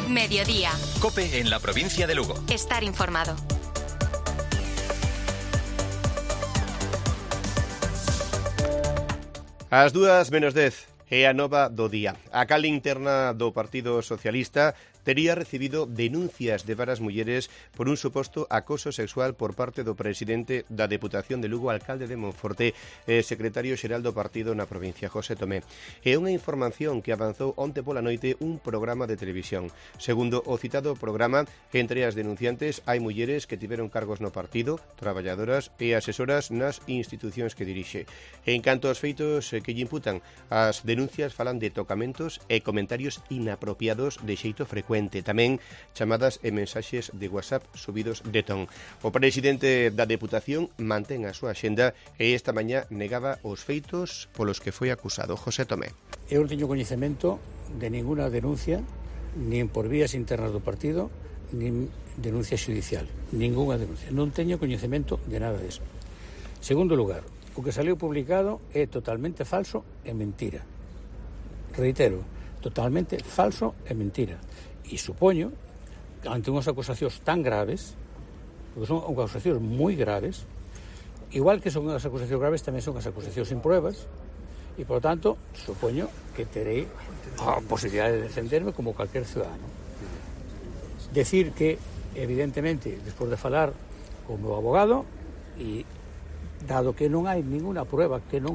Mediodía. COPE en la provincia de Lugo. Estar informado. Ás 2:10 é a nova do día. A canle interna do Partido Socialista tería recibido denuncias de varias mulleres por un suposto acoso sexual por parte do presidente da Deputación de Lugo, alcalde de Monforte e secretario xeral do partido na provincia, José Tomé. É unha información que avanzou onte pola noite un programa de televisión. Segundo o citado programa, entre as denunciantes hai mulleres que tiveron cargos no partido, traballadoras e asesoras nas institucións que dirixe. En canto aos feitos que lle imputan, as denuncias falan de tocamentos e comentarios inapropiados de xeito frecuente, tamén chamadas e mensaxes de WhatsApp subidos de ton. O presidente da Deputación mantén a súa axenda e esta mañá negaba os feitos polos que foi acusado. José Tomé. Eu non teño coñecemento de ninguna denuncia, nin por vías internas do partido, nin denuncia xudicial. Ninguna denuncia. Non teño coñecemento de nada disso. Segundo lugar, o que saliu publicado é totalmente falso e mentira. Reitero, totalmente falso e mentira. E supoño que ante unhas acusacións tan graves, porque son acusacións moi graves, igual que son as acusacións graves, tamén son as acusacións sin pruebas, e, por tanto, supoño que terei a posibilidade de defenderme como cualquier ciudadano. Decir que, evidentemente, despois de falar con o meu abogado, e dado que non hai ninguna prueba,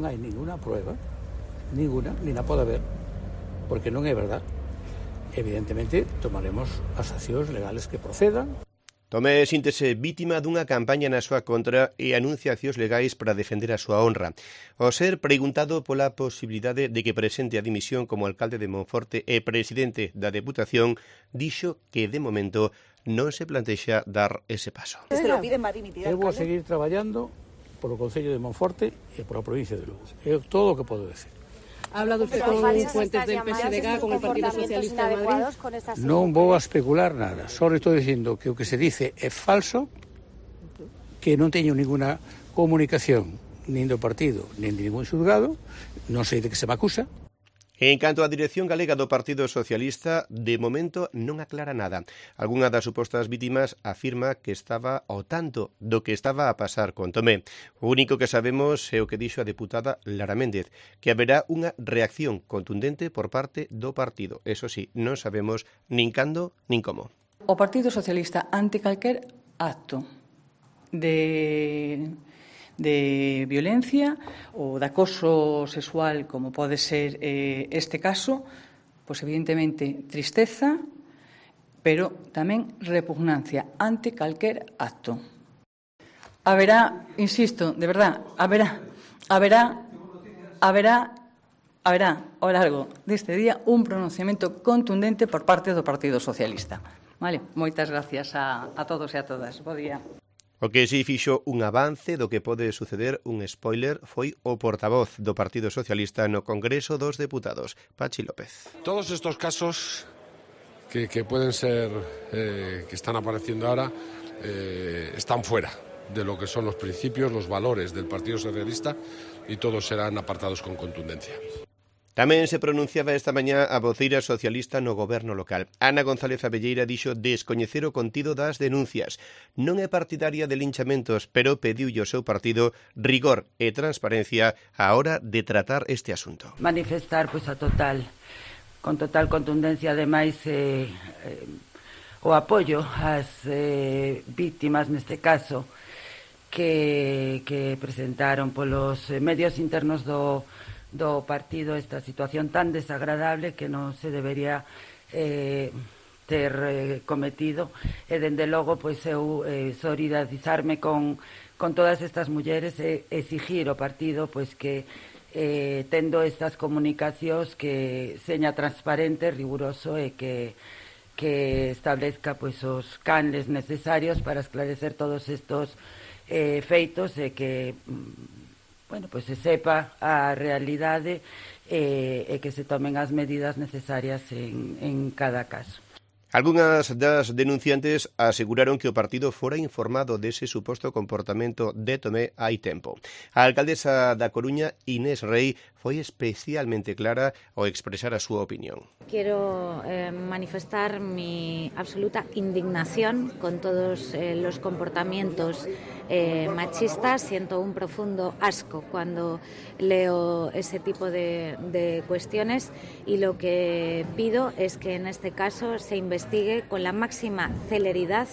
ninguna, ni na pode haber, porque non é verdad, evidentemente tomaremos as accións legales que procedan. Tomé síntese vítima dunha campaña na súa contra e anuncia accións legais para defender a súa honra. Ao ser preguntado pola posibilidade de que presente a dimisión como alcalde de Monforte e presidente da Deputación, dixo que de momento non se plantexa dar ese paso. Eu vou seguir traballando polo Concello de Monforte e pola provincia de Lugo. É todo o que podo decir. ¿Ha hablado usted con fuentes del PSDG, con el Partido Socialista de Madrid? Non vou a especular nada, só estou dicindo que o que se dice é falso, que non teño ninguna comunicación nin do partido, nin de ningún xulgado, non sei de que se me acusa. En canto á dirección galega do Partido Socialista, de momento non aclara nada. Algunha das supostas vítimas afirma que estaba ao tanto do que estaba a pasar con Tomé. O único que sabemos é o que dixo a deputada Lara Méndez, que haberá unha reacción contundente por parte do partido. Eso sí, non sabemos nin cando nin como. O Partido Socialista, ante calquer acto de violencia ou de acoso sexual, como pode ser este caso, pois evidentemente tristeza, pero tamén repugnancia ante calquer acto. Haberá, insisto, de verdad, haberá ao largo deste día un pronunciamento contundente por parte do Partido Socialista. Vale, moitas gracias a todos e a todas. Bo día. O que si fixo un avance do que pode suceder, un spoiler, foi o portavoz do Partido Socialista no Congreso dos Deputados, Pachi López. Todos estos casos que pueden ser, que están apareciendo ahora, están fuera de lo que son los principios, los valores del Partido Socialista, y todos serán apartados con contundencia. Tamén se pronunciaba esta mañá a voceira socialista no goberno local. Ana González Abelleira dixo descoñecer o contido das denuncias. Non é partidaria de linchamentos, pero pediulle ao seu partido rigor e transparencia á hora de tratar este asunto. Manifestar pois con total contundencia, ademais, o apoio ás vítimas neste caso que presentaron polos medios internos do partido esta situación tan desagradable que non se debería ter cometido, e dende logo pois eu solidarizarme con todas estas mulleres e exigir ao partido pois que tendo estas comunicacións que seña transparente, riguroso e que establezca pois os canles necesarios para esclarecer todos estos feitos e que pois se sepa a realidade e que se tomen as medidas necesarias en cada caso. Algunhas das denunciantes aseguraron que o partido fora informado dese suposto comportamento de Tomé hai tempo. A alcaldesa da Coruña, Inés Rei, foi especialmente clara ao expresar a súa opinión. Quiero manifestar mi absoluta indignación con todos los comportamientos machistas. Siento un profundo asco cuando leo ese tipo de cuestiones y lo que pido es que en este caso se investigue con la máxima celeridad,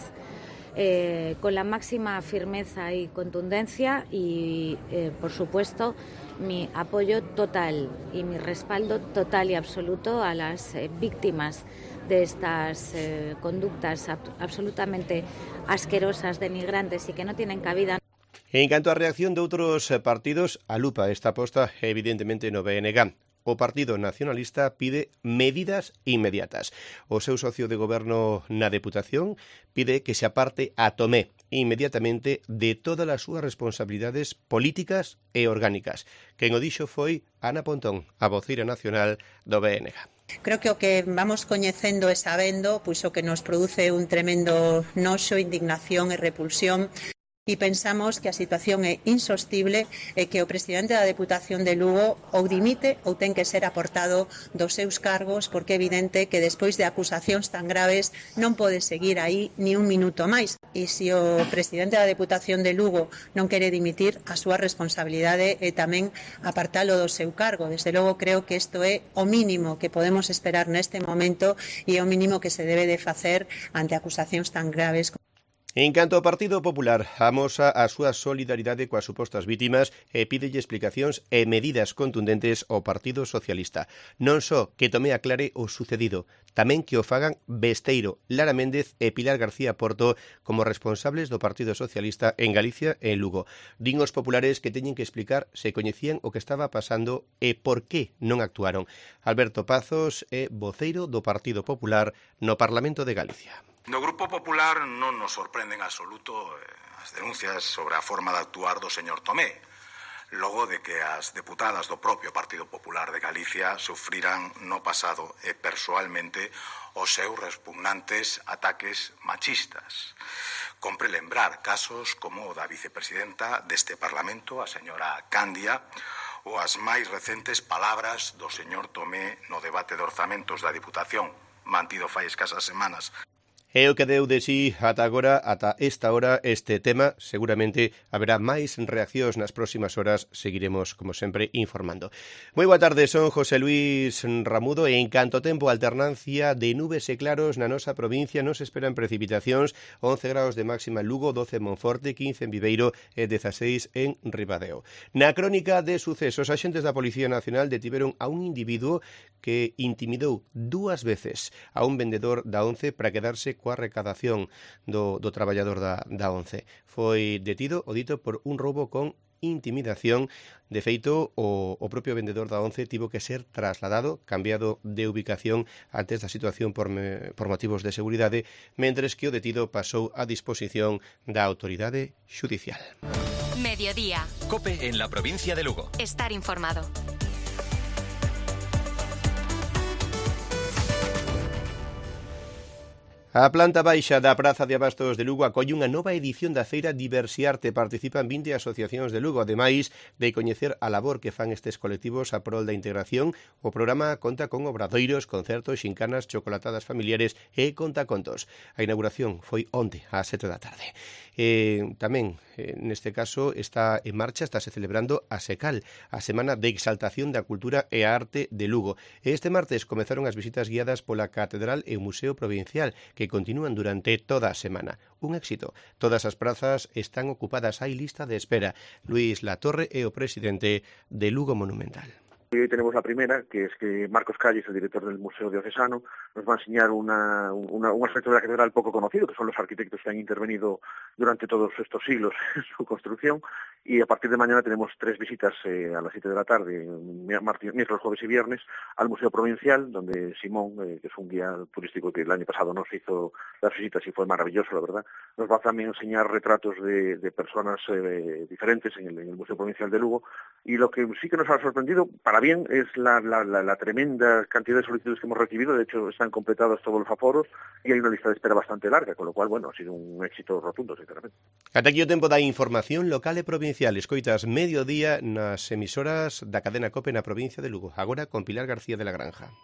con la máxima firmeza y contundencia y, por supuesto, mi apoyo total y mi respaldo total y absoluto a las víctimas de estas conductas absolutamente asquerosas, denigrantes y que no tienen cabida. En canto á reacción de outros partidos, a lupa está posta evidentemente no BNG. O Partido Nacionalista pide medidas inmediatas. O seu socio de goberno na Deputación pide que se aparte a Tomé inmediatamente de todas as súas responsabilidades políticas e orgánicas. Quen o dixo foi Ana Pontón, a voceira nacional do BNG. Creo que o que vamos coñecendo e sabendo, pois o que nos produce un tremendo noxo, indignación e repulsión. E pensamos que a situación é insostible e que o presidente da Deputación de Lugo ou dimite ou ten que ser aportado dos seus cargos porque é evidente que despois de acusacións tan graves non pode seguir aí ni un minuto máis. E se o presidente da Deputación de Lugo non quere dimitir, a súa responsabilidade é tamén apartalo do seu cargo. Desde logo creo que isto é o mínimo que podemos esperar neste momento e é o mínimo que se debe de facer ante acusacións tan graves. En canto ao Partido Popular, amosa a súa solidaridade coas supostas vítimas e pídelle explicacións e medidas contundentes ao Partido Socialista. Non só que Tomé aclare o sucedido, tamén que o fagan Besteiro, Lara Méndez e Pilar García Porto como responsables do Partido Socialista en Galicia e en Lugo. Din os populares que teñen que explicar se coñecían o que estaba pasando e por que non actuaron. Alberto Pazos é voceiro do Partido Popular no Parlamento de Galicia. No Grupo Popular non nos sorprenden en absoluto as denuncias sobre a forma de actuar do señor Tomé, logo de que as deputadas do propio Partido Popular de Galicia sufriran no pasado e persoalmente os seus repugnantes ataques machistas. Compre lembrar casos como o da vicepresidenta deste Parlamento, a señora Candia, ou as máis recentes palabras do señor Tomé no debate de orzamentos da Diputación, mantido fai escasas semanas. É o que deu de si ata agora, ata esta hora, este tema. Seguramente haberá máis reaccións nas próximas horas. Seguiremos, como sempre, informando. Moi boa tarde, son José Luis Ramudo e en canto tempo alternancia de nubes e claros na nosa provincia. Nos esperan precipitacións, 11 graus de máxima en Lugo, 12 en Monforte, 15 en Viveiro e 16 en Ribadeo. Na crónica de sucesos, axentes da Policía Nacional detiveron a un individuo que intimidou 2 veces a un vendedor da ONCE para quedarse coa recadación do traballador da ONCE. Foi detido o dito por un roubo con intimidación. De feito, o propio vendedor da ONCE tivo que ser trasladado, cambiado de ubicación antes da situación por motivos de seguridade, mentres que o detido pasou a disposición da autoridade xudicial. Mediodía. COPE en la provincia de Lugo. Estar informado. A planta baixa da Praza de Abastos de Lugo acolle unha nova edición da feira Diversiarte. Participan 20 asociacións de Lugo. Ademais de coñecer a labor que fan estes colectivos a prol da integración, o programa conta con obradoiros, concertos, xincanas, chocolatadas familiares e contacontos. A inauguración foi onte ás 7 da tarde. Tamén, neste caso, está en marcha, estáse celebrando a SECAL, a Semana de Exaltación da Cultura e a Arte de Lugo. Este martes comezaron as visitas guiadas pola Catedral e o Museo Provincial, que continúan durante toda a semana. Un éxito. Todas as prazas están ocupadas, hai lista de espera. Luis Latorre é o presidente de Lugo Monumental. Hoy tenemos la primera, que es que Marcos Calles, el director del Museo Diocesano, nos va a enseñar un aspecto de la catedral poco conocido, que son los arquitectos que han intervenido durante todos estos siglos en su construcción. Y a partir de mañana tenemos 3 visitas a las 7 de la tarde, miércoles, jueves y viernes, al Museo Provincial, donde Simón, que es un guía turístico que el año pasado nos hizo las visitas y fue maravilloso, la verdad, nos va a también enseñar retratos de personas diferentes en el Museo Provincial de Lugo. Y lo que sí que nos ha sorprendido, para bien es la tremenda cantidad de solicitudes que hemos recibido. De hecho, están completados todos los aforos y hay una lista de espera bastante larga, con lo cual, bueno, ha sido un éxito rotundo, sinceramente. Ata aquí o tempo da información local e provincial. Escoitas mediodía nas emisoras da cadena COPE na provincia de Lugo. Agora con Pilar García de la Granja.